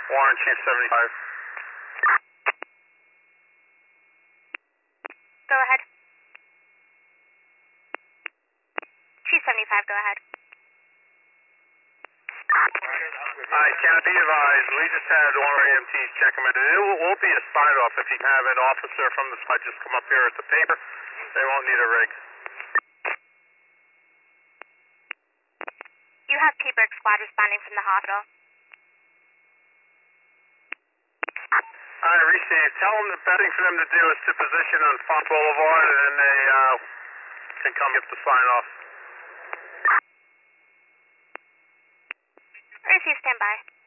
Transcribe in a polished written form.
Warren, Chief 75. Go ahead. Chief 75, go ahead. Alright, can I be advised, we just had one of our EMTs check him in. It will be a sign-off if you have an officer from the side just come up here with the paper. They won't need a rig. You have P-Berg squad responding from the hospital. Alright, receive. Tell them the best thing for them to do is to position on Font Boulevard, and then they can come get the sign-off. Receive, stand by.